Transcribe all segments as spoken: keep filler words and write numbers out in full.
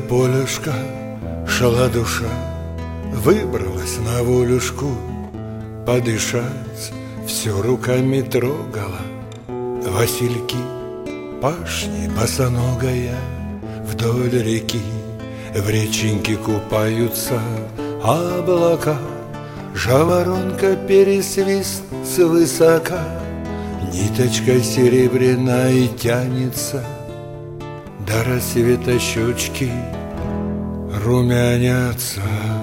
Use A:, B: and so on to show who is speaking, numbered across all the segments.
A: полюшка шла душа, выбралась на волюшку, подышать все руками трогала. Васильки, пашни босоногая, вдоль реки в реченьке купаются облака. Жаворонка пересвист свысока, ниточка серебряная тянется, до рассвета щечки румянятся.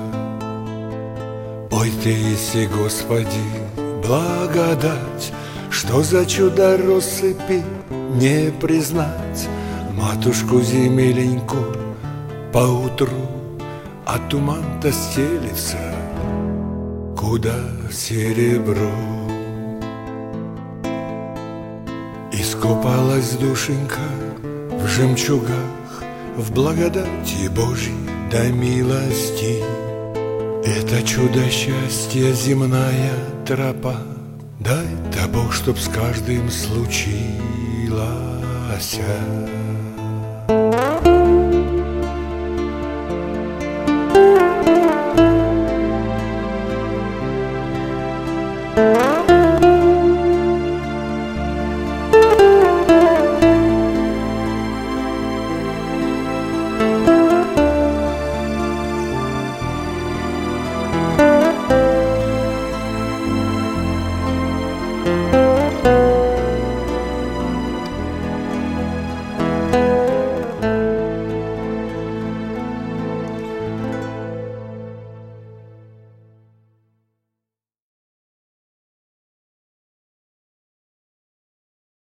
A: Ой ты еси, Господи, благодать, что за чудо россыпи не признать. Матушку земеленьку поутру, а туман-то стелится, куда серебро. Искупалась душенька в жемчугах, в благодати Божьей да милости. Это чудо счастья, земная тропа, дай-то Бог, чтоб с каждым случилось.